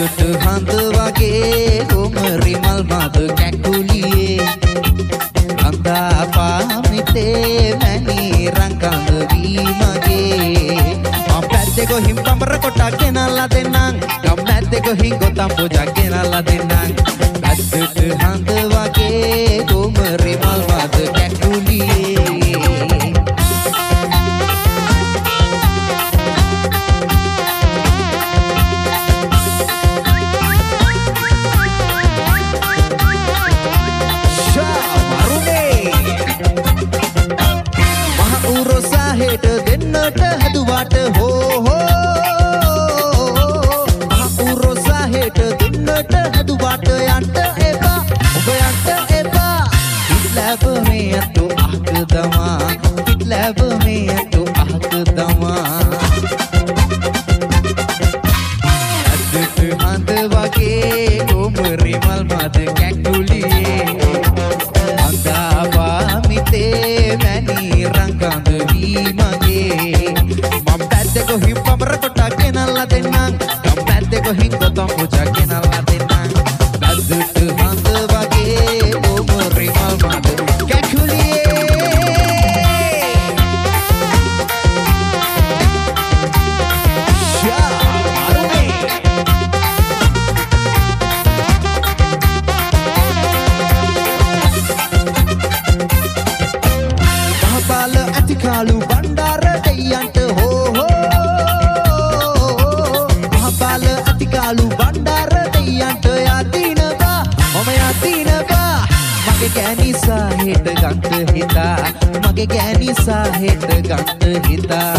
ඇදුට හඳ වගේ කුමරි මල් මද කැකුලියේ රඳා පාමිතේ මැනි රංකඳ වී මගේ මම පැත්තේ ගොහින් පඹර කොටක් ගෙනල්ලා දෙන්නම් ගම් මැද්දේ ගොහින් ගොතම් පූජා ගෙනල්ලා දෙන්නම් ඇදුට හඳ වගේ කුමරි මල් මද කැකුලියේ දෙන්නට හදුවට හෝ උරොසා හෙට දෙන්නට හදුවට යන්න එපා ඔබ යන්න එපා ඉස්ලැබ මේ අතු අහක දමා ඉස්ලැබ මේ අතු අහක දමා ඇදුට හඳ වගේ කුමරි මල් මද කැකුලියේ අඳා පාමිතේ මැනි රංකඳ වී මගේ මම පැත්තේ ගොහින් පඹර කොටක් ගෙනල්ලා දෙන්නම් ගම් පැත්තේ ගොහින් ගොතම් පූජා ගෙනල්ලා දෙන්නම් ඇදුට හඳ වගේ කුමරි මල් මද කැකුලියේ කාලු බණ්ඩාර දෙයන්ට හෝ මහපාල අතිකාලු බණ්ඩාර දෙයන්ට යතිනවා මම යතිනවා මගේ ගෑනිසා හෙට ගන්ත හිතා මගේ ගෑනිසා හෙට ගන්ත හිතා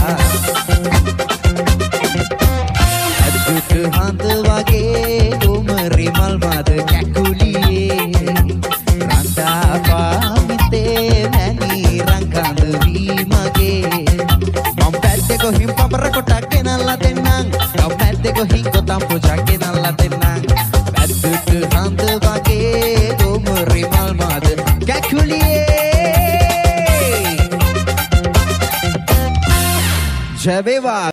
ඇදුට හඳ වගේ කුමරි මල් මද කැකුලියේ රඳා පාමිතේ මැනි රංකඳ වී මගේ මම පැත්තේ ගොහින් පඹර කොටක් ගෙනල්ලා දෙන්නම් ගම් පැත්තේ ගොහින් ගොතම් පූජා ගෙනල්ලා දෙන්නම් ඇදුට හඳ වගේ කුමරි මල් මද කැකුලියේ ජය වේවා